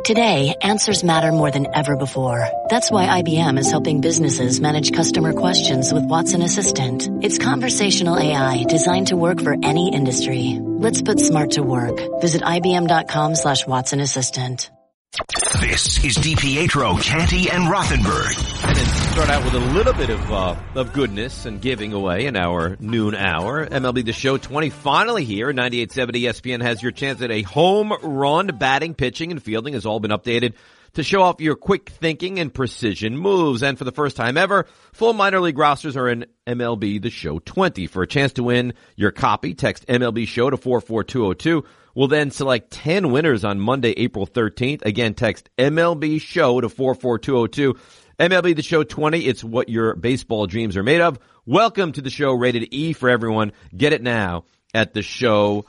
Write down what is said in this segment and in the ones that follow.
Today, answers matter more than ever before. That's why IBM is helping businesses manage customer questions with Watson Assistant. It's conversational AI designed to work for any industry. Let's put smart to work. Visit IBM.com/Watson Assistant. This is DiPietro, Canty, and Rothenberg. And then start out with a little bit of goodness and giving away in our noon hour. MLB The Show 20 finally here. 98.7 ESPN has your chance at a home run. Batting, pitching, and fielding has all been updated to show off your quick thinking and precision moves. And for the first time ever, full minor league rosters are in MLB The Show 20. For a chance to win your copy, text MLB Show to 44202. We'll then select 10 winners on Monday, April 13th. Again, text MLB Show to 44202. MLB The Show 20, it's what your baseball dreams are made of. Welcome to the show, rated E for everyone. Get it now at theshow.com.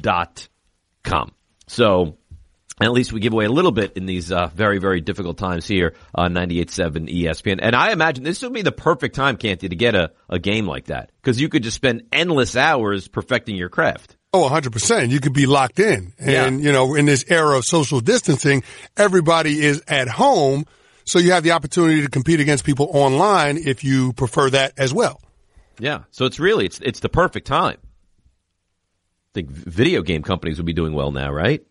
So at least we give away a little bit in these very, very difficult times here on 98.7 ESPN. And I imagine this would be the perfect time, Canty, to get a game like that, because you could just spend endless hours perfecting your craft. Oh, 100%. You could be locked in. And, you know, in this era of social distancing, everybody is at home. So you have the opportunity to compete against people online if you prefer that as well. Yeah. So it's really, it's the perfect time. I think video game companies would be doing well now, right?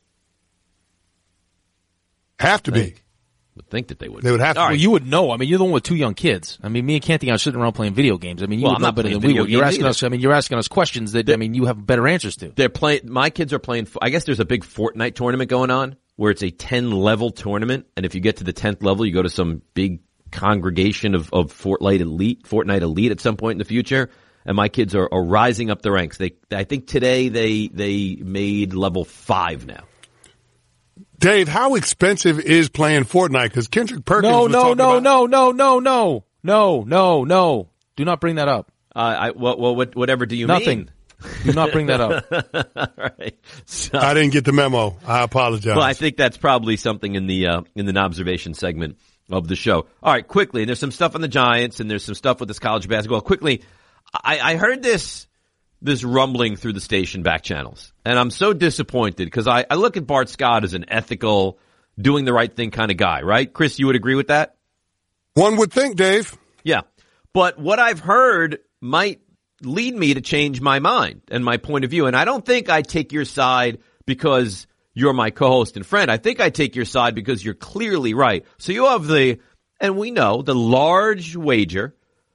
Have to be. Would think that they would. They would have to. Well, you would know. I mean, you're the one with two young kids. I mean, me and Canty are sitting around playing video games. I mean, you would know better than we would. You're asking us. I mean, you're asking us questions that you have better answers to. They're playing. My kids are playing. I guess there's a big Fortnite tournament going on where it's a 10-level tournament, and if you get to the 10th level, you go to some big congregation of Fortnite elite at some point in the future. And my kids are rising up the ranks. I think today they made level 5 now. Dave, how expensive is playing Fortnite? Because Kendrick Perkins was talking about... No. Do not bring that up. Whatever do you Nothing. mean? Do not bring that up. All right. So, I didn't get the memo. I apologize. Well, I think that's probably something in the observation segment of the show. All right, quickly. There's some stuff on the Giants, and there's some stuff with this college basketball. Quickly, I heard this rumbling through the station back channels. And I'm so disappointed because I look at Bart Scott as an ethical, doing the right thing kind of guy, right? Chris, you would agree with that? One would think, Dave. Yeah. But what I've heard might lead me to change my mind and my point of view. And I don't think I take your side because you're my co-host and friend. I think I take your side because you're clearly right. So you have and we know, the large wager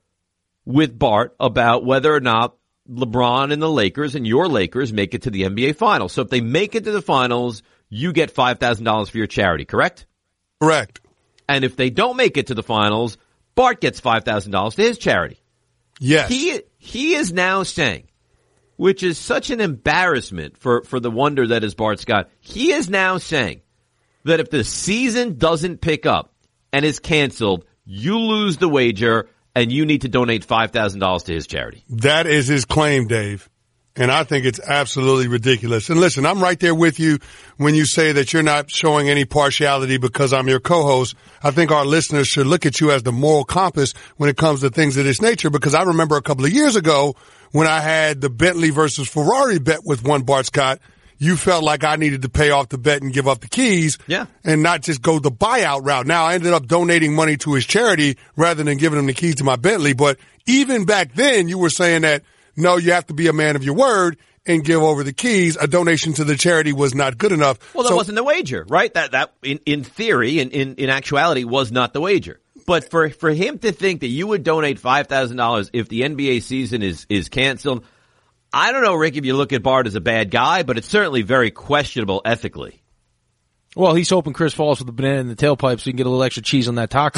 with Bart about whether or not LeBron and the Lakers and your Lakers make it to the NBA Finals. So if they make it to the Finals, you get $5,000 for your charity, correct? Correct. And if they don't make it to the Finals, Bart gets $5,000 to his charity. Yes. He is now saying, which is such an embarrassment for the wonder that is Bart Scott, he is now saying that if the season doesn't pick up and is canceled, you lose the wager and you need to donate $5,000 to his charity. That is his claim, Dave. And I think it's absolutely ridiculous. And listen, I'm right there with you when you say that you're not showing any partiality because I'm your co-host. I think our listeners should look at you as the moral compass when it comes to things of this nature, because I remember a couple of years ago when I had the Bentley versus Ferrari bet with one Bart Scott, you felt like I needed to pay off the bet and give up the keys and not just go the buyout route. Now, I ended up donating money to his charity rather than giving him the keys to my Bentley. But even back then, you were saying that, no, you have to be a man of your word and give over the keys. A donation to the charity was not good enough. Well, that wasn't the wager, right? That in theory, in actuality, was not the wager. But for him to think that you would donate $5,000 if the NBA season is canceled, I don't know, Rick, if you look at Bart as a bad guy, but it's certainly very questionable ethically. Well, he's hoping Chris falls with the banana in the tailpipe so he can get a little extra cheese on that taco.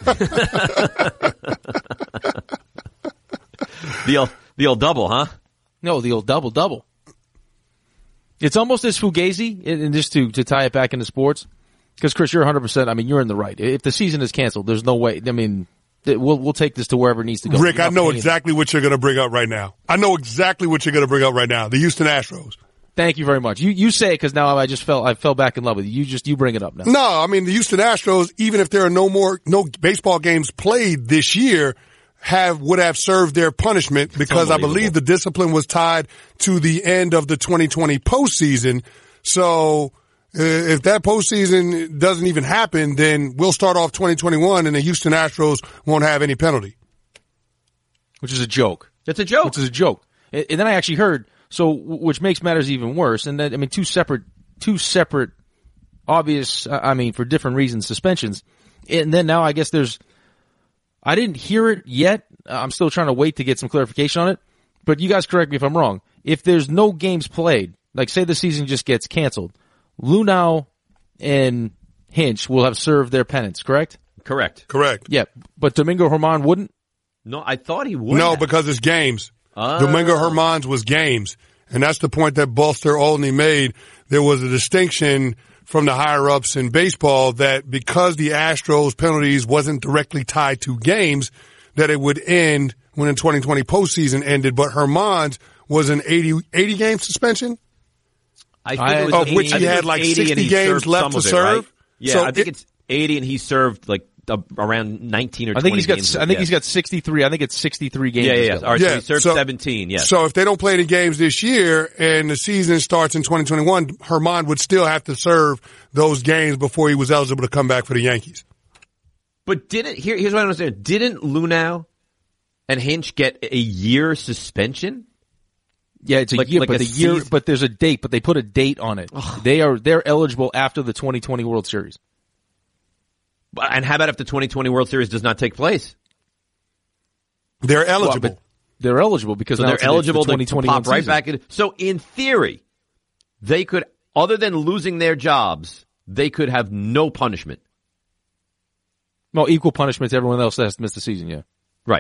The old double, huh? No, the old double. It's almost as Fugazi, and just to tie it back into sports, because Chris, you're 100%. I mean, you're in the right. If the season is canceled, there's no way. I mean, we'll take this to wherever it needs to go. Rick, I know exactly what you're going to bring up right now. The Houston Astros. Thank you very much. You say it because now I fell back in love with you. You bring it up now. No, I mean the Houston Astros, even if there are no baseball games played this year, would have served their punishment because I believe the discipline was tied to the end of the 2020 postseason. So If that postseason doesn't even happen, then we'll start off 2021 and the Houston Astros won't have any penalty. Which is a joke. It's a joke. Which is a joke. And then I actually heard, which makes matters even worse, and then, I mean, two separate obvious, for different reasons, suspensions. And then now I guess I didn't hear it yet. I'm still trying to wait to get some clarification on it. But you guys correct me if I'm wrong. If there's no games played, like say the season just gets canceled, Luhnow and Hinch will have served their penance, correct? Correct. Yeah, but Domingo Germán wouldn't? No, I thought he would. No, because it's games. Domingo Germán's was games. And that's the point that Buster Olney made. There was a distinction from the higher-ups in baseball that because the Astros penalties wasn't directly tied to games, that it would end when the 2020 postseason ended. But Germán's was an 80-game suspension? I think it was of which he had like 60 games left to serve. Right? Yeah, so I think it's 80, and he served like around 19 or 20 games. I think he's got 63. I think it's 63 games. Yeah. All right, so he served 17, yes. So if they don't play the games this year and the season starts in 2021, Germán would still have to serve those games before he was eligible to come back for the Yankees. But here's what I don't understand. Didn't Luhnow and Hinch get a year suspension? Yeah, it's a year, but but there's a date, but they put a date on it. Ugh. They're eligible after the 2020 World Series. And how about if the 2020 World Series does not take place? They're eligible. Well, they're eligible because they're eligible the to pop right back in. So in theory, they could, other than losing their jobs, they could have no punishment. Well, equal punishment to everyone else that has to miss the season, yeah. Right.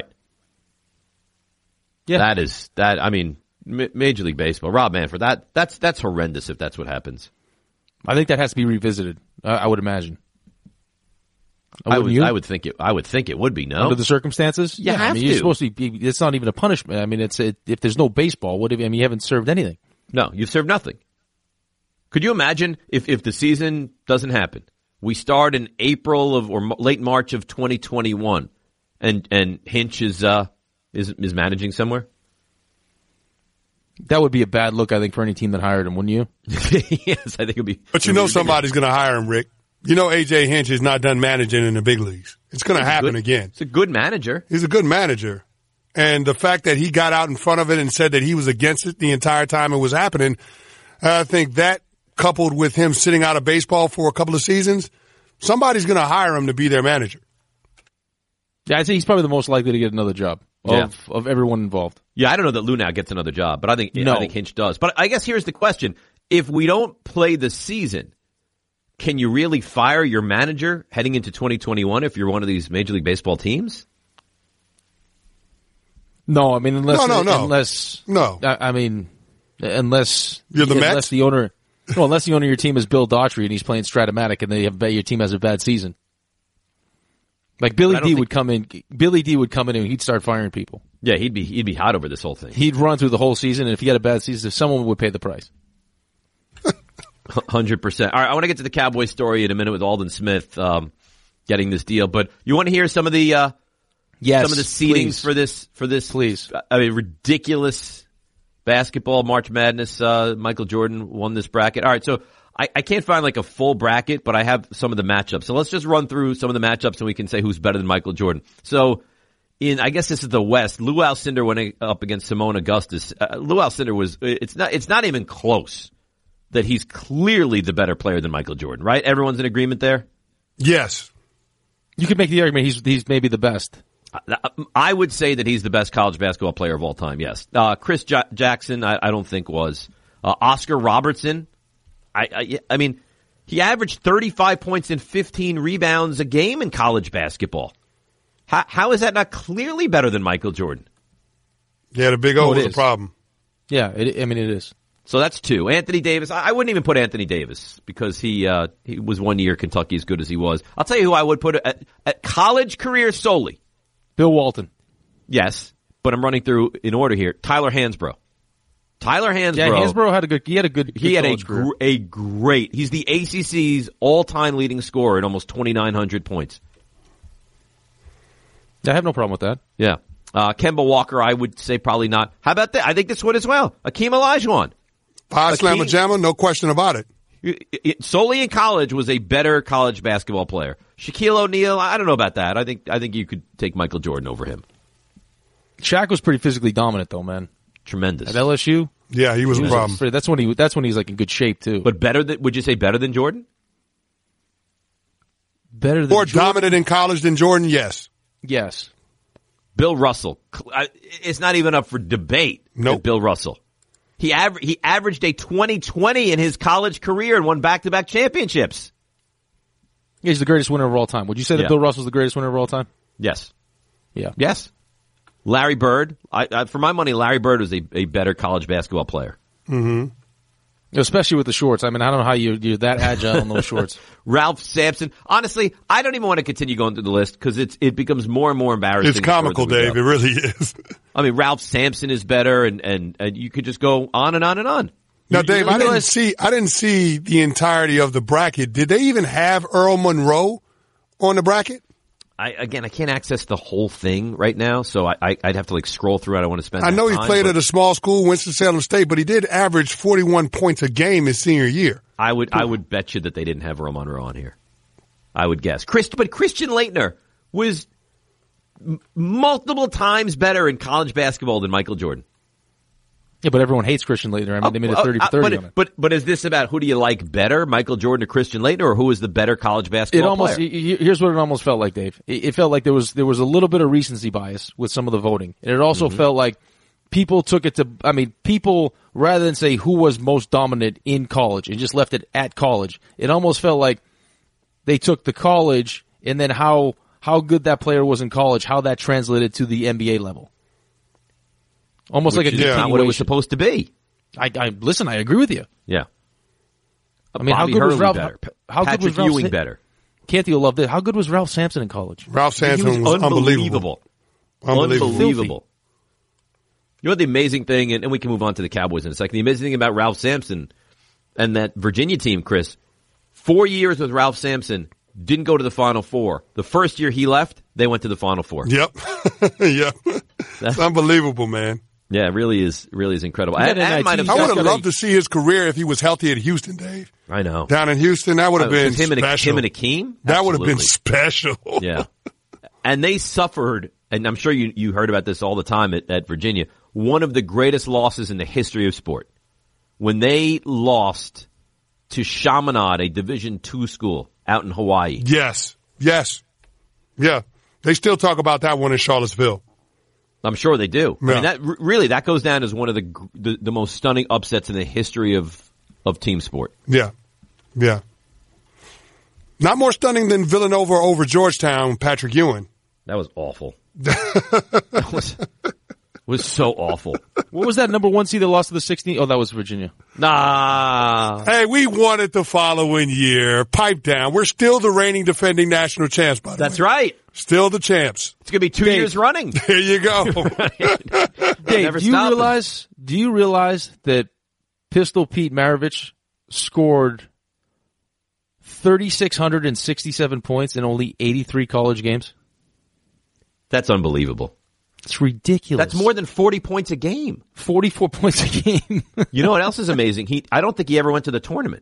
Yeah. Major League Baseball, Rob Manfred, that's horrendous if that's what happens. I think that has to be revisited. I would imagine. I would think it would be, no? Under the circumstances? You have to. You're supposed to be, it's not even a punishment. I mean, if there's no baseball, you haven't served anything. No, you've served nothing. Could you imagine if the season doesn't happen? We start in April or late March of 2021 and Hinch is managing somewhere? That would be a bad look, I think, for any team that hired him, wouldn't you? Yes, I think it would be. But somebody's going to hire him, Rick. You know A.J. Hinch is not done managing in the big leagues. It's going to happen again. He's a good manager. He's a good manager. And the fact that he got out in front of it and said that he was against it the entire time it was happening, I think that coupled with him sitting out of baseball for a couple of seasons, somebody's going to hire him to be their manager. Yeah, I'd say he's probably the most likely to get another job of everyone involved. Yeah, I don't know that Luhnow gets another job, but I think Hinch does. But I guess here's the question. If we don't play the season, can you really fire your manager heading into 2021 if you're one of these Major League Baseball teams? No, I mean, unless you're the owner. No, unless the owner of your team is Bill Daughtry and he's playing Stratomatic and your team has a bad season. Like Billy D would come in and he'd start firing people. Yeah, he'd be hot over this whole thing. He'd run through the whole season, and if he had a bad season, someone would pay the price. 100%. All right, I want to get to the Cowboys story in a minute with Aldon Smith getting this deal, but you want to hear some of the seedings for this please. Ridiculous basketball March Madness. Michael Jordan won this bracket. All right, so I can't find like a full bracket, but I have some of the matchups. So let's just run through some of the matchups and we can say who's better than Michael Jordan. So I guess this is the West. Lou Alcindor went up against Simone Augustus. Lou Alcindor it's not even close that he's clearly the better player than Michael Jordan, right? Everyone's in agreement there? Yes. You could make the argument he's maybe the best. I would say that he's the best college basketball player of all time, yes. Chris Jackson, I don't think was. Oscar Robertson, I mean, he averaged 35 points and 15 rebounds a game in college basketball. How is that not clearly better than Michael Jordan? Yeah, the Big O was a problem. Yeah, it is. So that's two. Anthony Davis, I wouldn't even put Anthony Davis because he was 1 year Kentucky as good as he was. I'll tell you who I would put at college career solely. Bill Walton. Yes, but I'm running through in order here. Tyler Hansbrough. Yeah, Hansbrough had a great, he's the ACC's all-time leading scorer at almost 2,900 points. I have no problem with that. Yeah. Kemba Walker, I would say probably not. How about that? I think this one as well. Akeem Olajuwon. Slamma Jamma, no question about it. solely in college was a better college basketball player. Shaquille O'Neal, I don't know about that. I think you could take Michael Jordan over him. Shaq was pretty physically dominant, though, man. Tremendous. At LSU, Yeah, he was a problem. that's when he's like in good shape too. But would you say better than Jordan? Better than More Jordan? dominant in college than Jordan, yes. Yes. Bill Russell. It's not even up for debate. Nope. With Bill Russell. He averaged a 20-20 in his college career and won back-to-back championships. He's the greatest winner of all time. Would you say that Yeah. Bill Russell's the greatest winner of all time? Yes. Yeah. Yes. Larry Bird. For my money, Larry Bird was a better college basketball player. Especially with the shorts. I mean, I don't know how you're that agile in those shorts. Ralph Sampson. Honestly, I don't even want to continue going through the list because it becomes more and more embarrassing. It's comical, the further we Dave. go. It really is. I mean, Ralph Sampson is better, and you could just go on and on and on. Now, You Dave, really I realize- didn't see the entirety of the bracket. Did they even have Earl Monroe on the bracket? I can't access the whole thing right now, so I'd have to scroll through. I don't want to spend. I know that he time, played but at a small school, Winston-Salem State, but he did average 41 points a game his senior year. I would bet you that they didn't have Earl Monroe on here. I would guess. But Christian Laettner was multiple times better in college basketball than Michael Jordan. Yeah, but everyone hates Christian Laettner. I mean, they made a 30 for 30 on it. But is this about who do you like better, Michael Jordan or Christian Laettner, or who is the better college basketball player? Here's what it almost felt like, Dave. It felt like there was a little bit of recency bias with some of the voting. And it also felt like people took it to, people, rather than say who was most dominant in college and just left it at college, it almost felt like they took the college and then how good that player was in college, how that translated to the NBA level. Almost Which like a is not what it was continuation. supposed to be. Listen, I agree with you. Yeah. I mean, how Bobby good was Hurley Ralph? better? How good Patrick was Ralph? Ewing better? Canty will love this. How good was Ralph Sampson in college? Ralph Sampson was unbelievable. Unbelievable. You know what the amazing thing, and we can move on to the Cowboys in a second. The amazing thing about Ralph Sampson and that Virginia team, Chris, 4 years with Ralph Sampson, didn't go to the Final Four. The first year he left, they went to the Final Four. Yep. Yep. It's unbelievable, man. Yeah, it really is incredible. Yeah, I I have I would have loved to see his career if he was healthy at Houston, Dave. I know. Down in Houston, that would have been him special. and Akeem? That would have been Absolutely. special. Yeah. And they suffered, and I'm sure you heard about this all the time at Virginia, one of the greatest losses in the history of sport. When they lost to Chaminade, a Division II school out in Hawaii. Yes. Yeah. They still talk about that one in Charlottesville. I'm sure they do. Yeah. I mean, that goes down as one of the most stunning upsets in the history of team sport. Yeah. Not more stunning than Villanova over Georgetown, Patrick Ewing. That was awful. That was so awful. What was that number 1 seed that lost to the 16? Oh, that was Virginia. Nah. Hey, we won it the following year. Pipe down. We're still the reigning defending national champs, by the way. That's right. Still the champs. It's going to be 2 years running. There you go. Dave, Never do you stopping. realize that Pistol Pete Maravich scored 3,667 points in only 83 college games? That's unbelievable. It's ridiculous. That's more than 40 points a game. 44 points a game. You know what else is amazing? I don't think he ever went to the tournament.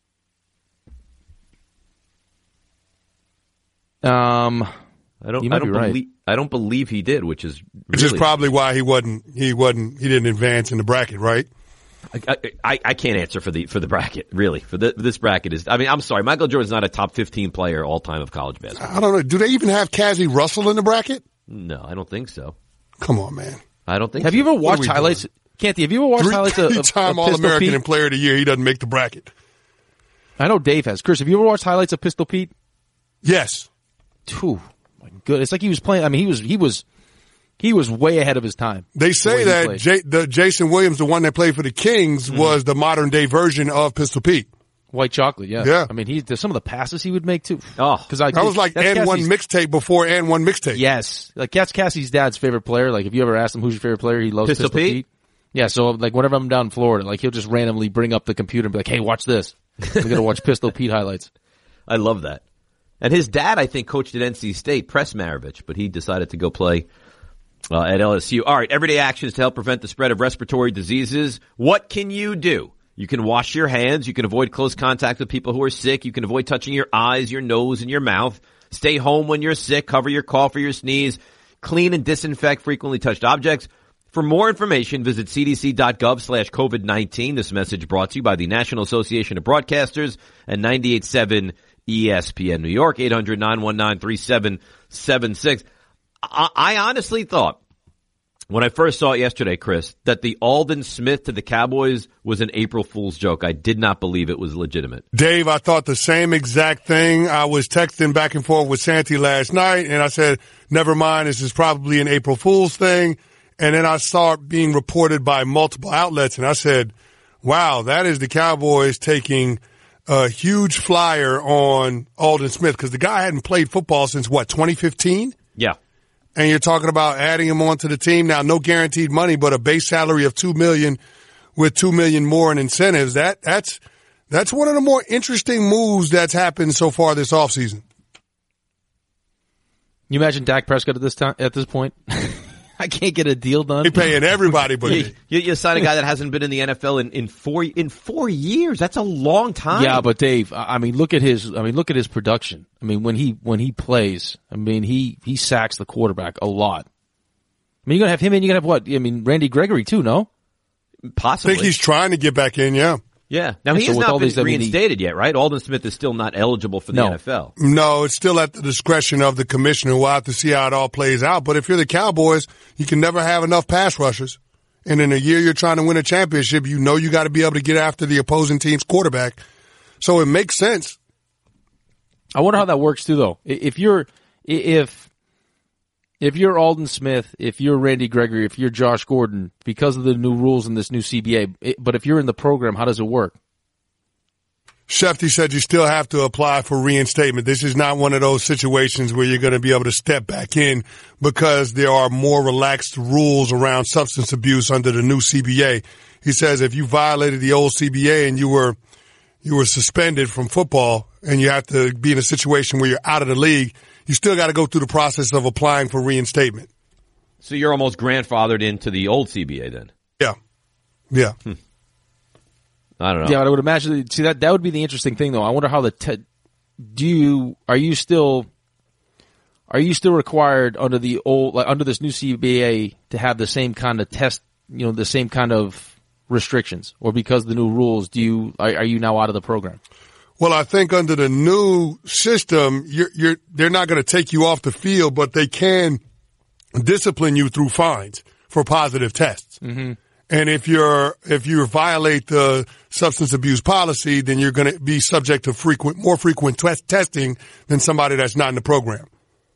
You might be right. I don't believe he did, which is Which is really- probably why he didn't advance in the bracket, right? I can't answer for the bracket, really. This bracket is, I'm sorry, Michael Jordan's not a top 15 player all time of college basketball. I don't know. Do they even have Cassie Russell in the bracket? No, I don't think so. Come on, man. I don't think Have so. you ever What are watched we highlights? Canty, have you ever watched highlights of Three-time Pistol All-American Pete? and Player of the Year. He doesn't make the bracket. I know Dave has. Chris, have you ever watched highlights of Pistol Pete? Yes. Phew, my good. It's like he was playing. I mean, he was way ahead of his time. They the say way he that played. Jason Williams, the one that played for the Kings, was the modern day version of Pistol Pete. White chocolate, yeah. Yeah. I mean, there's some of the passes he would make too. Oh. because That was like and one mixtape before and one mixtape. Yes, like that's Cassie's dad's favorite player. Like, if you ever ask him who's your favorite player, he loves Pistol Pistol Pete? Pete. Yeah, so like whenever I'm down in Florida, like he'll just randomly bring up the computer and be like, "Hey, watch this. We're gonna watch Pistol Pete highlights." I love that. And his dad, I think, coached at NC State, Press Maravich, but he decided to go play at LSU. All right, everyday actions to help prevent the spread of respiratory diseases. What can you do? You can wash your hands. You can avoid close contact with people who are sick. You can avoid touching your eyes, your nose, and your mouth. Stay home when you're sick. Cover your cough or your sneeze. Clean and disinfect frequently touched objects. For more information, visit cdc.gov/COVID-19. This message brought to you by the National Association of Broadcasters and 98.7 ESPN New York, 800-919-3776. I honestly thought, when I first saw it yesterday, Chris, that the Aldon Smith to the Cowboys was an April Fool's joke. I did not believe it was legitimate. Dave, I thought the same exact thing. I was texting back and forth with Santi last night, and I said, never mind, this is probably an April Fool's thing. And then I saw it being reported by multiple outlets, and I said, wow, that is the Cowboys taking a huge flyer on Aldon Smith, because the guy hadn't played football since, 2015? Yeah. And you're talking about adding him onto the team. Now, no guaranteed money, but a base salary of $2 million with $2 million more in incentives. That's one of the more interesting moves that's happened so far this offseason. You imagine Dak Prescott at this point? I can't get a deal done. They're paying everybody, but you sign a guy that hasn't been in the NFL in 4 years. That's a long time. Yeah, but Dave, I mean, look at his production. I mean, when he plays, I mean, he sacks the quarterback a lot. I mean, you're gonna have him, and you're gonna have what? I mean, Randy Gregory too, no? Possibly. I think he's trying to get back in. Yeah. Yeah. Now, he has not been reinstated yet, right? Aldon Smith is still not eligible for the NFL. No, it's still at the discretion of the commissioner. We'll have to see how it all plays out. But if you're the Cowboys, you can never have enough pass rushers. And in a year you're trying to win a championship, you know you got to be able to get after the opposing team's quarterback. So it makes sense. I wonder how that works too, though. If you're Aldon Smith, if you're Randy Gregory, if you're Josh Gordon, because of the new rules in this new CBA, but if you're in the program, how does it work? Shefty said you still have to apply for reinstatement. This is not one of those situations where you're going to be able to step back in because there are more relaxed rules around substance abuse under the new CBA. He says if you violated the old CBA and you were suspended from football and you have to be in a situation where you're out of the league, you still got to go through the process of applying for reinstatement. So you're almost grandfathered into the old CBA then? Yeah. Yeah. I don't know. Yeah, but I would imagine, see, that would be the interesting thing, though. I wonder how are you still required under the old, like, under this new CBA to have the same kind of test, the same kind of restrictions, or because of the new rules, are you now out of the program? Well, I think under the new system, they're not going to take you off the field, but they can discipline you through fines for positive tests. Mm-hmm. And if you violate the substance abuse policy, then you're going to be subject to more frequent testing than somebody that's not in the program.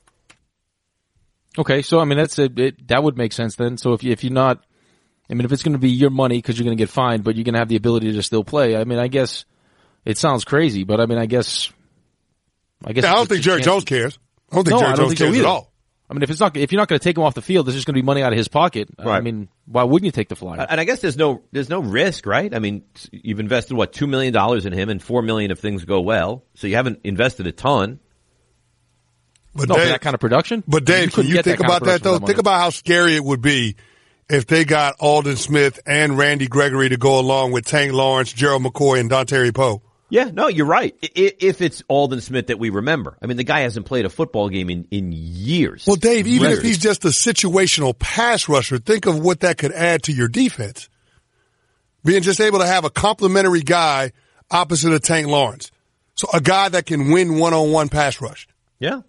Okay, so I mean that would make sense then. So if you're not, I mean, if it's going to be your money because you're going to get fined, but you're going to have the ability to still play. I mean, I guess it sounds crazy, but I mean, I guess. Yeah, I don't think Jerry Jones cares. I don't think Jerry Jones cares at all. I mean, if you're not going to take him off the field, there's just going to be money out of his pocket. Right. I mean, why wouldn't you take the flyer? And I guess there's no risk, right? I mean, you've invested $2 million in him and $4 million if things go well. So you haven't invested a ton. But Dave, for that kind of production. But Dave, can you think about that though? Think about how scary it would be if they got Aldon Smith and Randy Gregory to go along with Tank Lawrence, Gerald McCoy, and Dontari Poe. Yeah, no, you're right. If it's Aldon Smith that we remember. I mean, the guy hasn't played a football game in years. Well, Dave, even if he's just a situational pass rusher, think of what that could add to your defense. Being just able to have a complimentary guy opposite of Tank Lawrence. So a guy that can win one-on-one pass rush. Yeah.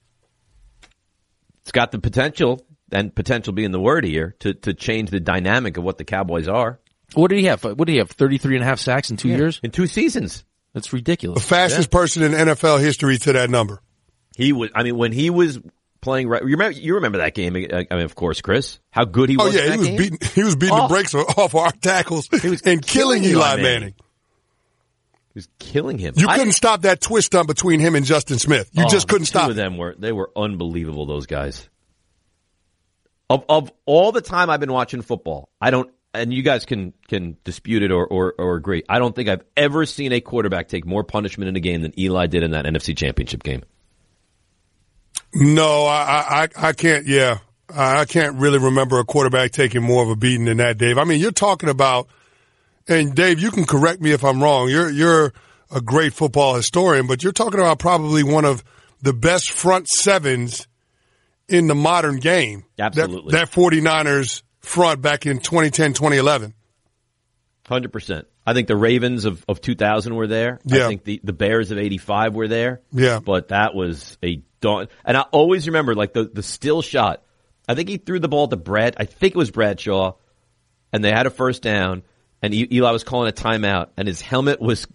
It's got the potential, and potential being the word here, to change the dynamic of what the Cowboys are. What did he have? 33.5 sacks in 2 years? In 2 seasons. That's ridiculous. The fastest person in NFL history to that number. He was. I mean, when he was playing, you remember that game? I mean, of course, Chris, how good he was. Oh yeah, in that game? He was beating the brakes off our tackles and killing Eli Manning. He was killing him. You couldn't stop that twist up between him and Justin Smith. You just couldn't stop. Two of them were unbelievable. Those guys. Of all the time I've been watching football, I don't. And you guys can dispute it or agree. I don't think I've ever seen a quarterback take more punishment in a game than Eli did in that NFC Championship game. No, I can't. Yeah, I can't really remember a quarterback taking more of a beating than that, Dave. I mean, you're talking about And Dave, you can correct me if I'm wrong. You're a great football historian, but you're talking about probably one of the best front sevens in the modern game. Absolutely. That 49ers front back in 2010, 2011. 100%. I think the Ravens of 2000 were there. Yeah. I think the Bears of 85 were there. Yeah. But that was a dawn. And I always remember, like, the still shot. I think he threw the ball to I think it was Bradshaw, and they had a first down. And Eli was calling a sideways, and his helmet was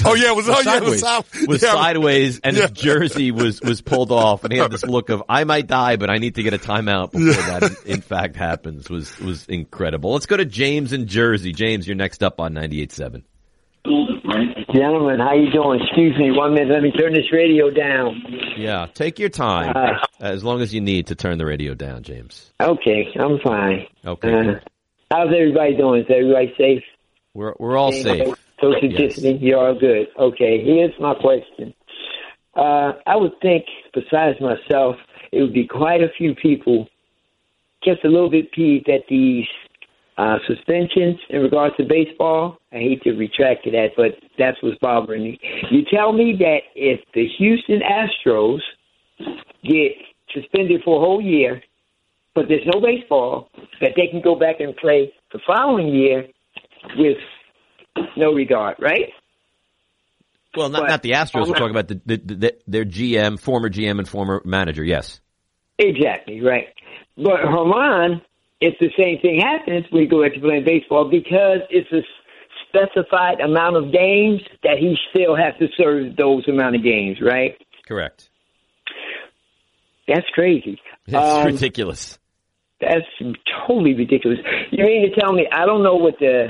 sideways, and his jersey was pulled off, and he had this look of, I might die, but I need to get a timeout before that in fact happens. Was incredible. Let's go to James in Jersey. James, you're next up on 98.7. Gentlemen, how you doing? Excuse me 1 minute. Let me turn this radio down. Yeah, take your time, as long as you need to turn the radio down, James. Okay, I'm fine. Okay. How's everybody doing? Is everybody safe? We're all safe. Social distancing, you're all good. Okay, here's my question. I would think, besides myself, it would be quite a few people just a little bit peeved at these suspensions in regards to baseball. I hate to retract to that, but that's what's bothering me. You tell me that if the Houston Astros get suspended for a whole year, but there's no baseball, that they can go back and play the following year with no regard, right? Well, not the Astros. We're talking about their GM, former GM and former manager, yes. Exactly, right. But Herman, if the same thing happens, we go back to playing baseball because it's a specified amount of games that he still has to serve those amount of games, right? Correct. That's crazy. It's ridiculous. That's totally ridiculous. You mean to tell me, I don't know what the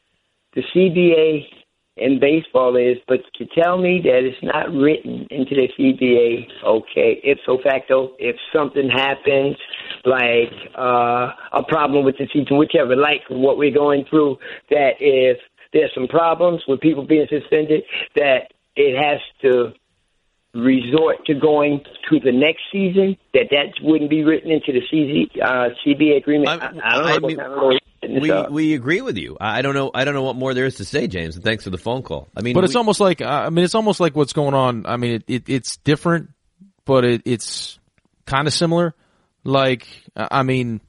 CBA in baseball is, but to tell me that it's not written into the CBA, okay, ipso facto, if something happens, like a problem with the season, whichever, like what we're going through, that if there's some problems with people being suspended, that it has to resort to going to the next season, that wouldn't be written into the CBA agreement. I don't know. We agree with you. I don't know what more there is to say, James. And thanks for the phone call. I mean, but it's almost like what's going on. I mean, it's different, but it's kind of similar. Like, I mean,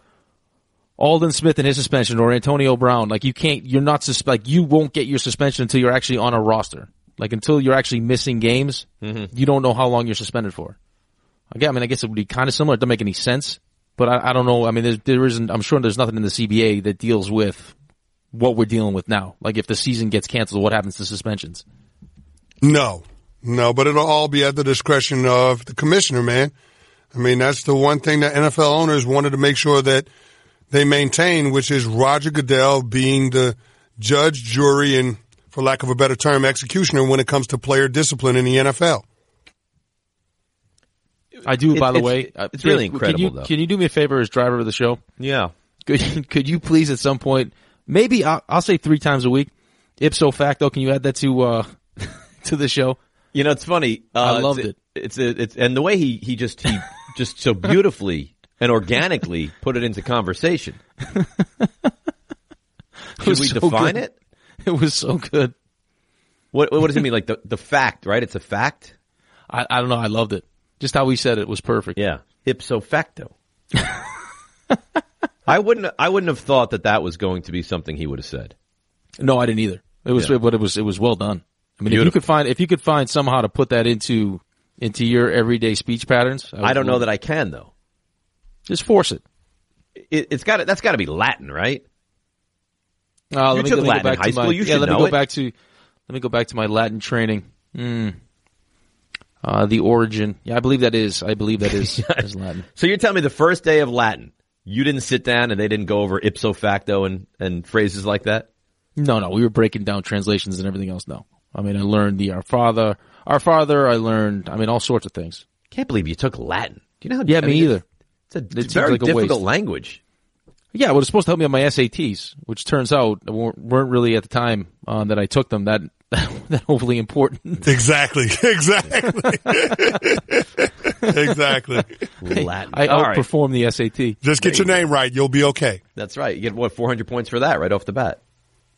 Aldon Smith and his suspension, or Antonio Brown. Like, you won't get your suspension until you're actually on a roster. Like, until you're actually missing games, you don't know how long you're suspended for. Again, I mean, I guess it would be kind of similar. It doesn't make any sense, but I don't know. I mean, there isn't. I'm sure there's nothing in the CBA that deals with what we're dealing with now. Like, if the season gets canceled, what happens to suspensions? No, but it'll all be at the discretion of the commissioner, man. I mean, that's the one thing that NFL owners wanted to make sure that they maintain, which is Roger Goodell being the judge, jury, and, for lack of a better term, executioner when it comes to player discipline in the NFL. I do, by the way. It's really incredible, Can you do me a favor as driver of the show? Yeah. Could you please at some point, maybe I'll say 3 times a week, ipso facto, can you add that to the show? You know, it's funny. I loved it. It's and the way he just so beautifully and organically put it into conversation. Should we define it? It was so good. What does it mean? Like the fact, right? It's a fact? I don't know. I loved it. Just how he said it was perfect. Yeah. Ipso facto. I wouldn't have thought that was going to be something he would have said. No, I didn't either. But it was well done. I mean, beautiful. if you could find somehow to put that into your everyday speech patterns. I don't know that I can, though. Just force it. That's got to be Latin, right? Let me took Latin in high school. You should know it. Let me go back to my Latin training. The origin. Yeah, I believe that is is Latin. So you're telling me the first day of Latin, you didn't sit down and they didn't go over ipso facto and phrases like that? No. We were breaking down translations and everything else. No. I mean, I learned the Our Father. I learned, all sorts of things. Can't believe you took Latin. Do you know how? Yeah, me either. It's a very difficult language. Yeah, well, it was supposed to help me on my SATs, which turns out weren't really at the time that I took them that overly important. Exactly. Latin. I outperformed the SAT. Just get your name right. You'll be okay. That's right. You get, 400 points for that right off the bat.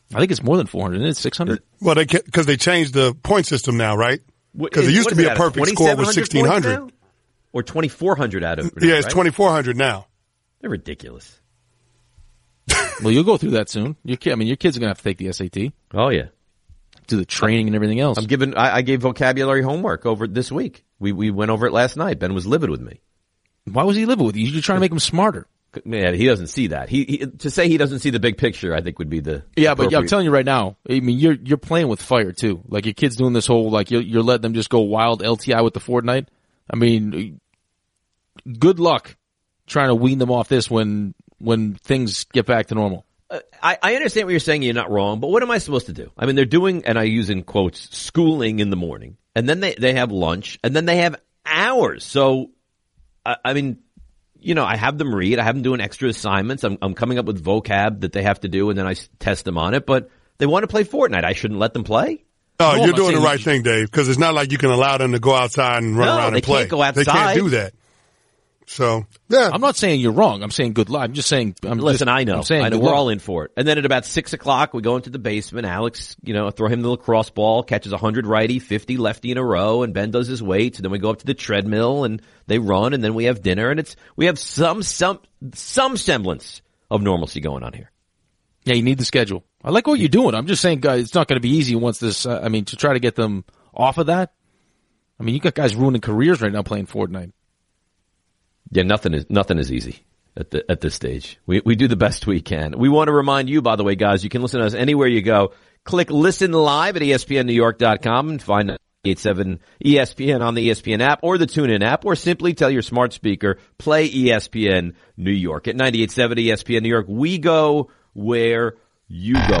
I think it's more than 400. Isn't it 600? Well, because they changed the point system now, right? Because it used to be a perfect score was 1,600. Or 2,400 out of it. Yeah, it's 2,400 now. They're ridiculous. Well, you'll go through that soon. Your kids are going to have to take the SAT. Oh, yeah. Do the training and everything else. I gave vocabulary homework over this week. We went over it last night. Ben was livid with me. Why was he livid with you? You're trying to make him smarter. Yeah, he doesn't see that. He to say he doesn't see the big picture, I think would be the But I'm telling you right now. I mean, you're playing with fire too. Like your kid's doing this whole you're letting them just go wild LTI with the Fortnite. I mean, good luck trying to wean them off this when things get back to normal. I understand what you're saying. You're not wrong, but what am I supposed to do? I mean, they're doing, and I use in quotes, schooling in the morning, and then they have lunch, and then they have hours. So, I mean, I have them read. I have them doing extra assignments. I'm coming up with vocab that they have to do, and then I test them on it. But they want to play Fortnite. I shouldn't let them play? No, you're doing the right thing, Dave, because it's not like you can allow them to go outside and run around and play. They can't go outside. They can't do that. So, yeah. I'm not saying you're wrong. I'm saying good luck. I'm just saying. I know. We're all in for it. And then at about 6 o'clock, we go into the basement. Alex, throw him the lacrosse ball, catches 100 righty, 50 lefty in a row, and Ben does his weights. And then we go up to the treadmill and they run, and then we have dinner, and we have some semblance of normalcy going on here. Yeah, you need the schedule. I like what you're doing. I'm just saying, guys, it's not going to be easy once this. To try to get them off of that. I mean, you got guys ruining careers right now playing Fortnite. Yeah, nothing is easy at this stage. We do the best we can. We want to remind you, by the way, guys, you can listen to us anywhere you go. Click listen live at ESPNNewYork.com and find 87 ESPN on the ESPN app or the TuneIn app, or simply tell your smart speaker, play ESPN New York. At 98.7 ESPN New York, we go where you go.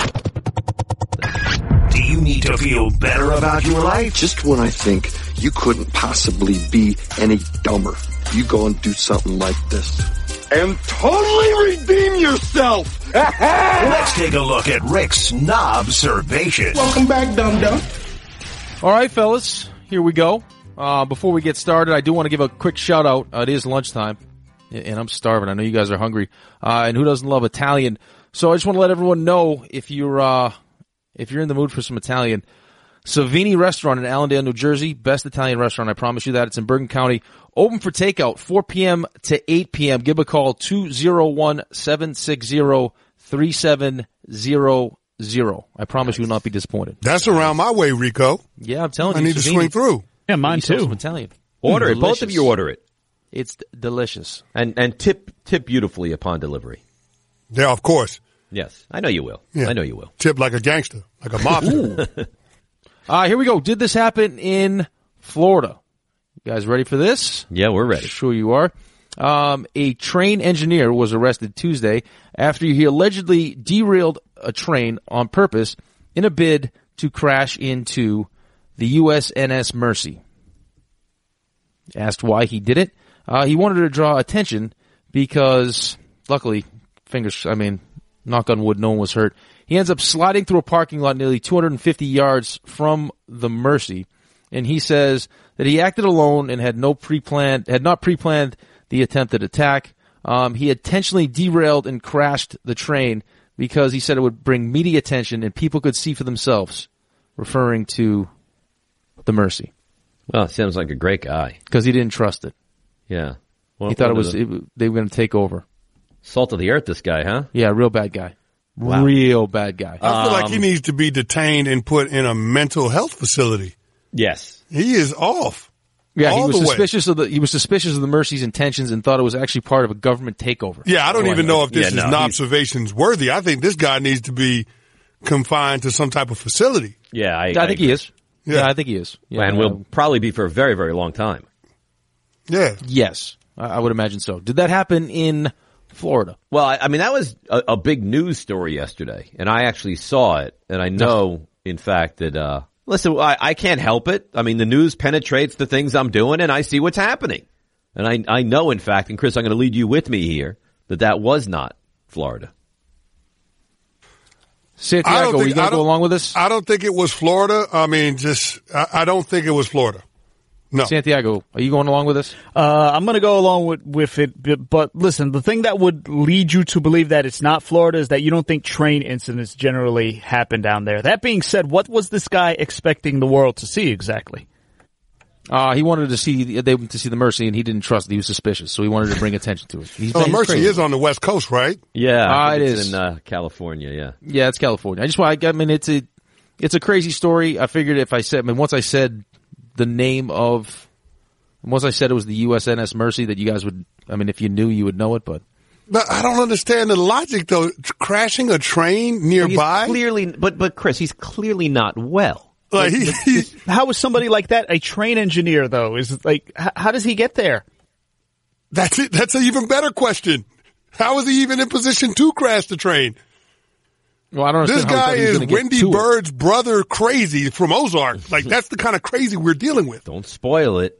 Do you need to feel better about your life? Just when I think you couldn't possibly be any dumber, you go and do something like this and totally redeem yourself. Let's take a look at Rick's Knobservations. Welcome back, dum-dum. All right, fellas, here we go. Before we get started, I do want to give a quick shout-out. It is lunchtime, and I'm starving. I know you guys are hungry. And who doesn't love Italian? So I just want to let everyone know, if you're in the mood for some Italian, Savini Restaurant in Allendale, New Jersey, best Italian restaurant, I promise you that. It's in Bergen County. Open for takeout, 4 p.m. to 8 p.m. Give a call, 201-760-3700. I promise you will not be disappointed. That's around my way, Rico. Yeah, I'm telling you. I need to swing through. Yeah, mine too. Some Italian. Order it. Both of you order it. It's delicious. And tip beautifully upon delivery. Yeah, of course. Yes, I know you will. Yeah. I know you will. Tip like a gangster, like a mafia. Here we go. Did this happen in Florida? You guys ready for this? Yeah, we're ready. Sure you are. A train engineer was arrested Tuesday after he allegedly derailed a train on purpose in a bid to crash into the USNS Mercy. Asked why he did it. He wanted to draw attention because, luckily, knock on wood, no one was hurt. He ends up sliding through a parking lot nearly 250 yards from the Mercy, and he says that he acted alone and had not pre-planned the attempted attack. He intentionally derailed and crashed the train because he said it would bring media attention and people could see for themselves, referring to the Mercy. Well, it sounds like a great guy. Because he didn't trust it. Yeah. He thought they were going to take over. Salt of the earth, this guy, huh? Yeah, real bad guy. Wow. Real bad guy. I feel like he needs to be detained and put in a mental health facility. Yes. He is off. Yeah, he was suspicious of the Mercy's intentions and thought it was actually part of a government takeover. Yeah, I don't even know if this is observations worthy. I think this guy needs to be confined to some type of facility. Yeah, I think he is. Yeah, I think he is. Yeah, and will probably be for a very, very long time. Yeah. Yes, I would imagine so. Did that happen in Florida? Well, I mean, that was a big news story yesterday, and I actually saw it, and I know, in fact, that, listen, I can't help it. I mean, the news penetrates the things I'm doing, and I see what's happening. And I know, in fact, and Chris, I'm going to lead you with me here, that was not Florida. Santiago, you going to go along with this? I don't think it was Florida. I mean, I don't think it was Florida. No. Santiago, are you going along with this? I'm going to go along with it. But listen, the thing that would lead you to believe that it's not Florida is that you don't think train incidents generally happen down there. That being said, what was this guy expecting the world to see exactly? He wanted to see the Mercy, and he didn't trust it. He was suspicious, so he wanted to bring attention to it. He's Mercy crazy. is on the West Coast, right? Yeah, it it's is in California. Yeah, yeah, it's California. It's a crazy story. I figured once I said the name of, once I said it was the USNS Mercy, that you guys would, if you knew, you would know it, but I don't understand the logic, though. Crashing a train nearby? But Chris, he's clearly not well. Like how is somebody like that a train engineer, though? Is it like, how does he get there? That's it. That's an even better question. How is he even in position to crash the train? Well, I don't This guy is Wendy Bird's brother crazy from Ozark. Like, that's the kind of crazy we're dealing with. Don't spoil it.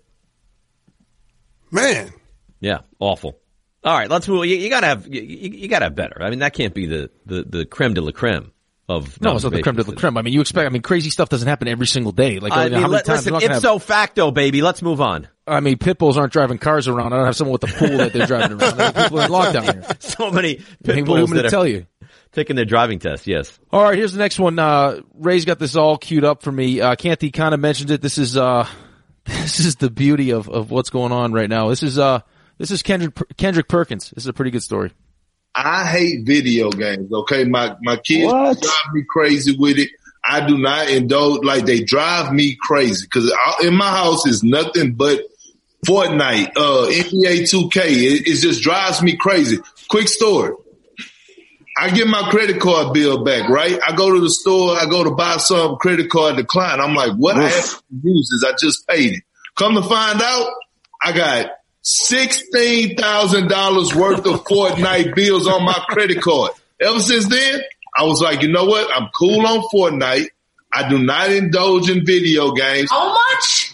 Man. Yeah, awful. All right, let's move. You gotta have better. That can't be the creme de la creme of. No, it's not the creme de la creme. You expect. Crazy stuff doesn't happen every single day. Listen, ipso facto, baby. Let's move on. Pit bulls aren't driving cars around. I don't have someone with a pool that they're driving around. People are in lockdown here. So many pit bulls that tell you. Taking their driving test, yes. All right, here's the next one. Ray's got this all queued up for me. Canty kind of mentioned it. This is the beauty of what's going on right now. This is Kendrick Perkins. This is a pretty good story. I hate video games, okay? My kids drive me crazy with it. I do not indulge, they drive me crazy because in my house is nothing but Fortnite, NBA 2K. It just drives me crazy. Quick story. I get my credit card bill back, right? I go to the store, I go to buy some, credit card decline. I'm like, what I have to use is I just paid it. Come to find out, I got $16,000 worth of Fortnite bills on my credit card. Ever since then, I was like, you know what? I'm cool on Fortnite. I do not indulge in video games. How much?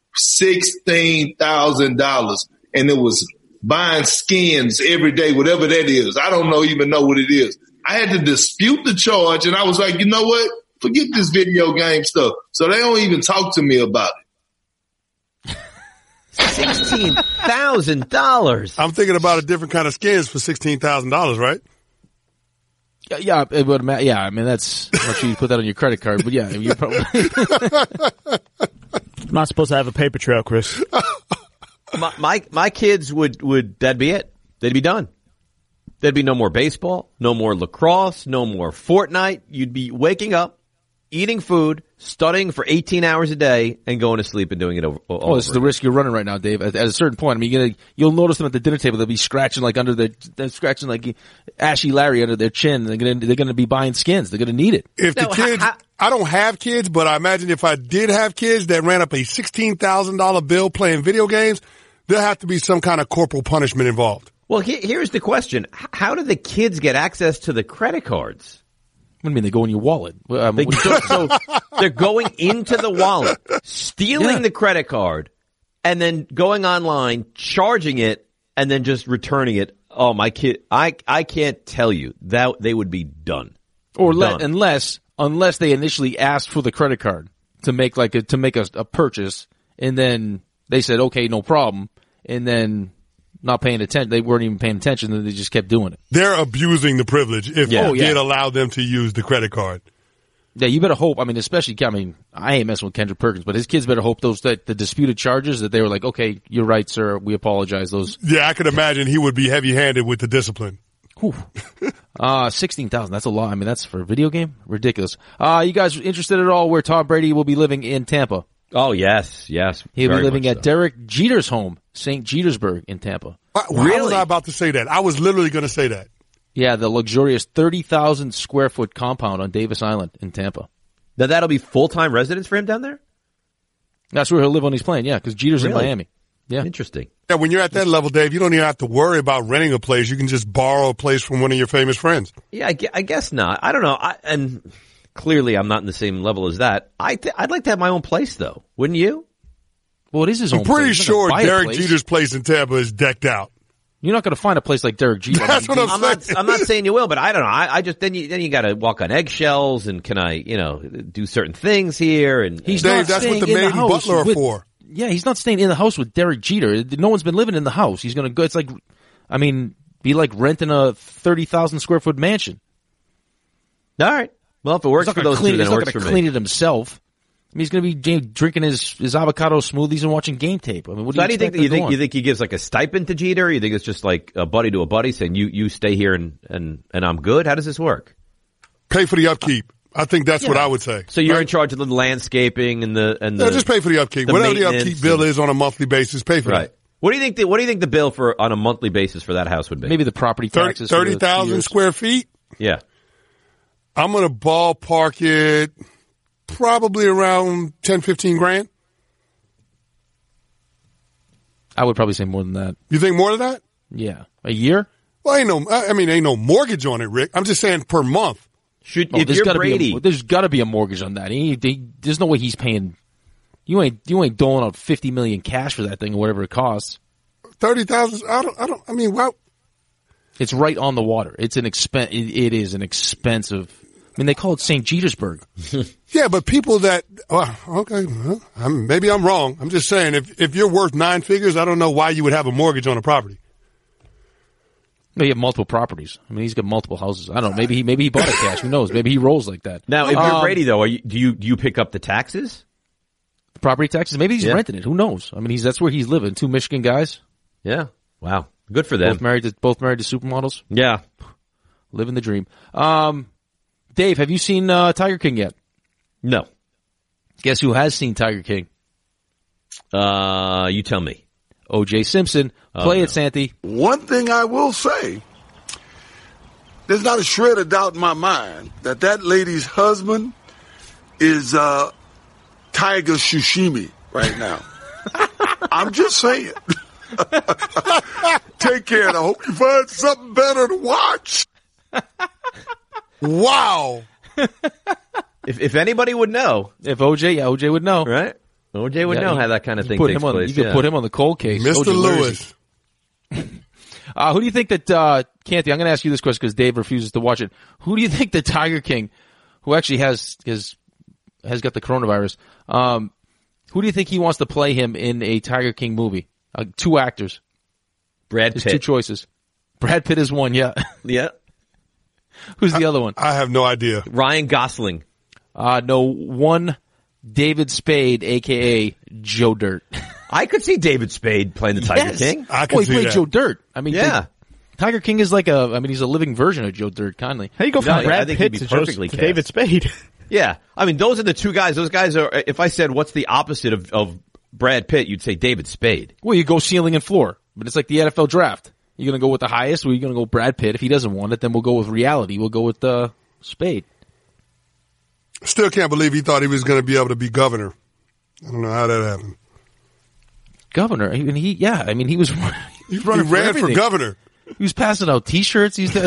$16,000. And it was buying skins every day, whatever that is. I don't even know what it is. I had to dispute the charge, and I was like, you know what? Forget this video game stuff. So they don't even talk to me about it. $16,000. I'm thinking about a different kind of skins for $16,000, right? Yeah, it would. Yeah, that's I'm not sure you put that on your credit card, but yeah, you probably. I'm not supposed to have a paper trail, Chris. My kids would that'd be it. They'd be done. There'd be no more baseball, no more lacrosse, no more Fortnite. You'd be waking up, eating food, studying for 18 hours a day, and going to sleep and doing it over. This is the risk you're running right now, Dave. At a certain point, you'll notice them at the dinner table. They'll be scratching scratching like Ashy Larry under their chin. They're gonna be buying skins. They're gonna need it. If the kids, I don't have kids, but I imagine if I did have kids that ran up a $16,000 bill playing video games, there'll have to be some kind of corporal punishment involved. Well, here's the question. How do the kids get access to the credit cards? What do you mean? They go in your wallet. So they're going into the wallet, stealing the credit card, and then going online, charging it, and then just returning it. Oh, my kid, I can't tell you that they would be done. Or unless they initially asked for the credit card to make a purchase, and then they said, okay, no problem, and then not paying attention. They weren't even paying attention, and they just kept doing it. They're abusing the privilege if you did allow them to use the credit card. Yeah, you better hope. I ain't messing with Kendrick Perkins, but his kids better hope the disputed charges that they were like, okay, you're right, sir, we apologize. Those. Yeah, I could imagine he would be heavy-handed with the discipline. $16,000. That's a lot. That's for a video game? Ridiculous. You guys interested at all where Tom Brady will be living in Tampa? Oh, yes. He'll be living at Derek Jeter's home, St. Jetersburg in Tampa. Really? How was I about to say that? I was literally going to say that. Yeah, the luxurious 30,000 square foot compound on Davis Island in Tampa. Now that'll be full-time residence for him down there? That's where he'll live when he's playing, yeah, because Jeter's in Miami. Yeah. Interesting. Yeah, when you're at that level, Dave, you don't even have to worry about renting a place. You can just borrow a place from one of your famous friends. Yeah, I guess not. I don't know. And clearly I'm not in the same level as that. I'd like to have my own place, though. Wouldn't you? Well, it is his own place. I'm pretty sure Derek Jeter's place in Tampa is decked out. You're not going to find a place like Derek Jeter. That's what I'm saying. I'm not saying you will, but I don't know. I just then you got to walk on eggshells, and can I do certain things here? And he's Dave, that's what the maid and butler are for. Yeah, he's not staying in the house with Derek Jeter. No one's been living in the house. He's going to go. It's like, I mean, be like renting a 30,000 square foot mansion. All right. Well, if it works for those two, then it works for me. He's not going to clean it himself. I mean, he's going to be drinking his avocado smoothies and watching game tape. I mean, what do you think? You think he gives like a stipend to Jeter? Or you think it's just like a buddy to a buddy saying you stay here and I'm good? How does this work? Pay for the upkeep. I think that's what I would say. So you're in charge of the landscaping and the just pay for the upkeep. Whatever the upkeep bill is on a monthly basis, pay for it. What do you think the bill for on a monthly basis for that house would be? Maybe the property taxes. 30,000 square feet? Yeah. I'm going to ballpark it probably around 10, 15 grand. I would probably say more than that. You think more than that? Yeah. A year? Well, ain't no mortgage on it, Rick. I'm just saying per month. If you're Brady, there's got to be a mortgage on that. There's no way he's paying. You ain't doling out $50 million cash for that thing or whatever it costs. 30,000. I mean, wow. It's right on the water. It's an expense. It is an expensive. I mean, they call it St. Petersburg. Yeah, but people that. Maybe I'm wrong. I'm just saying if you're worth 9 figures, I don't know why you would have a mortgage on a property. Maybe he have multiple properties. I mean, he's got multiple houses. I don't know. Maybe he bought it cash. Who knows? Maybe he rolls like that. Now, if you're Brady, though, do you pick up the taxes? The property taxes? Maybe he's renting it. Who knows? I mean, that's where he's living. 2 Michigan guys. Yeah. Wow. Good for them. Both married to supermodels. Yeah. Living the dream. Dave, have you seen Tiger King yet? No. Guess who has seen Tiger King? You tell me. O.J. Simpson. Play it, Santi. One thing I will say, there's not a shred of doubt in my mind that lady's husband is Tiger Shushimi right now. I'm just saying. Take care, and I hope you find something better to watch. Wow. If anybody would know. If OJ would know. Right? OJ would know how that kind of thing takes place. You could put him on the cold case. Mr. Lewis. Who do you think that, Canty, I'm going to ask you this question because Dave refuses to watch it. Who do you think the Tiger King, who actually has got the coronavirus, who do you think he wants to play him in a Tiger King movie? 2 actors. Brad Pitt. 2 choices. Brad Pitt is one, yeah. Yeah. Who's the other one? I have no idea. Ryan Gosling. No, one David Spade, a.k.a. Joe Dirt. I could see David Spade playing the Tiger King. I could see he played that. Joe Dirt. I mean, yeah. Tiger King is like he's a living version of Joe Dirt, kindly. How do you go from Brad Pitt to David Spade? Yeah. I mean, those are the 2 guys. Those guys are, if I said what's the opposite of Brad Pitt, you'd say David Spade. Well, you go ceiling and floor, but it's like the NFL draft. You're going to go with the highest, or you're going to go Brad Pitt. If he doesn't want it, then we'll go with reality. We'll go with Spade. Still can't believe he thought he was going to be able to be governor. I don't know how that happened. Governor? He was running he ran for governor. He was passing out T-shirts. It's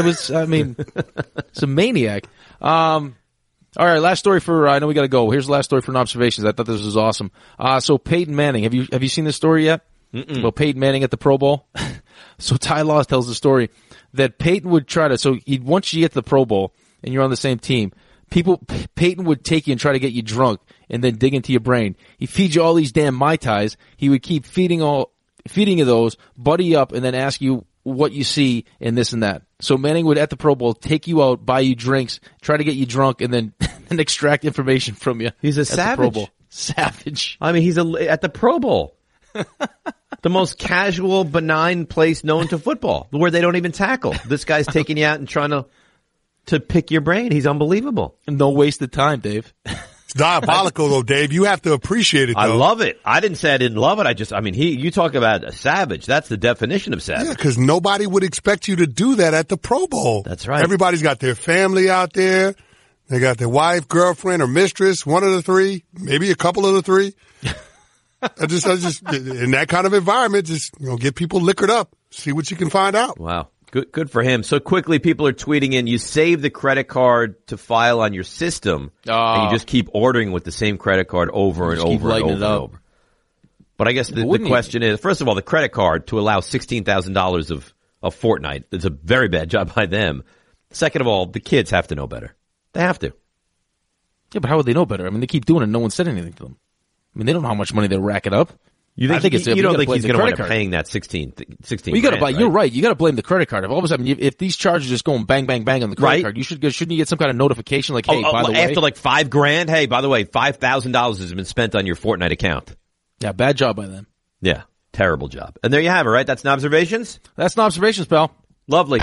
a maniac. All right, last story I know we got to go. Here's the last story for observations. I thought this was awesome. So Peyton Manning, have you seen this story yet? Mm-mm. About Peyton Manning at the Pro Bowl? So Ty Law tells the story that Peyton would try to, once you get to the Pro Bowl and you're on the same team, Peyton would take you and try to get you drunk and then dig into your brain. He feeds you all these damn Mai Tais. He would keep feeding you those, buddy you up, and then ask you what you see and this and that. So Manning would, at the Pro Bowl, take you out, buy you drinks, try to get you drunk, and then and extract information from you. He's a savage. The Pro Bowl. Savage. I mean, he's at the Pro Bowl. The most casual, benign place known to football, where they don't even tackle. This guy's taking you out and trying to pick your brain. He's unbelievable. No wasted time, Dave. It's diabolical, though, Dave. You have to appreciate it, though. I love it. I didn't say I didn't love it. You talk about a savage. That's the definition of savage. Yeah, because nobody would expect you to do that at the Pro Bowl. That's right. Everybody's got their family out there. They got their wife, girlfriend, or mistress, one of the 3, maybe a couple of the 3. I just in that kind of environment, just get people liquored up, see what you can find out. Wow, good for him. So quickly, people are tweeting in. You save the credit card to file on your system, and you just keep ordering with the same credit card over and over and over. But I guess the question is, first of all, the credit card to allow $16,000 of Fortnite. It's a very bad job by them. Second of all, the kids have to know better. They have to. Yeah, but how would they know better? I mean, they keep doing it. No one said anything to them. I mean, they don't know how much money they're racking up. You think I think it's you don't think he's going to wind end up paying that 16? Well, you got to buy. Right? You're right. You got to blame the credit card. If all of a sudden, if these charges just going bang, bang, bang on the credit card, shouldn't you get some kind of notification like, hey, by the way, after like $5,000, hey, by the way, $5,000 has been spent on your Fortnite account. Yeah, bad job by them. Yeah, terrible job. And there you have it. Right, that's Nobservations. That's Nobservations, pal. Lovely.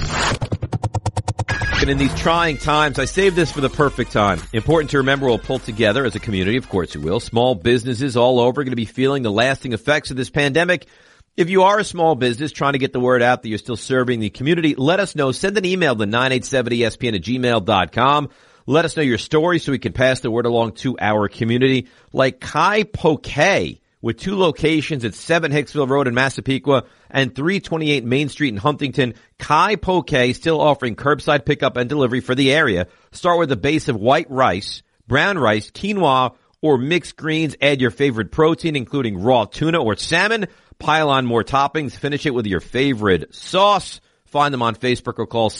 And in these trying times, I saved this for the perfect time. Important to remember, we'll pull together as a community. Of course we will. Small businesses all over are going to be feeling the lasting effects of this pandemic. If you are a small business trying to get the word out that you're still serving the community, let us know. Send an email to 987ESPN@gmail.com. Let us know your story so we can pass the word along to our community. Like Kai Poke, with 2 locations at 7 Hicksville Road in Massapequa and 328 Main Street in Huntington. Kai Poke still offering curbside pickup and delivery for the area. Start with a base of white rice, brown rice, quinoa, or mixed greens. Add your favorite protein, including raw tuna or salmon. Pile on more toppings. Finish it with your favorite sauce. Find them on Facebook or call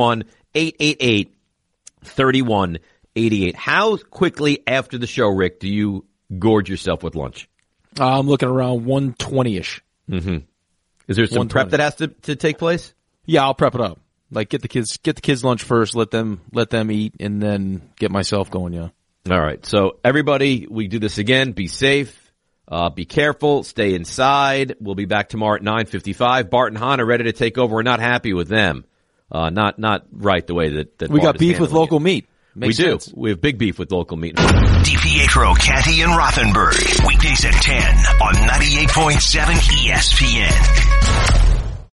631-888-3188. How quickly after the show, Rick, do you gorge yourself with lunch? I'm looking around 1:20ish. Mm-hmm. Is there some prep that has to take place? Yeah, I'll prep it up. Like get the kids lunch first, let them eat, and then get myself going. Yeah. All right. So everybody, we do this again. Be safe. Be careful. Stay inside. We'll be back tomorrow at 9:55. Bart and Hahn are ready to take over. We're not happy with them. Not right the way that we got beef with local meat. Makes sense. We have big beef with local meat. DiPietro, Canty, and Rothenberg. Weekdays at 10 on 98.7 ESPN.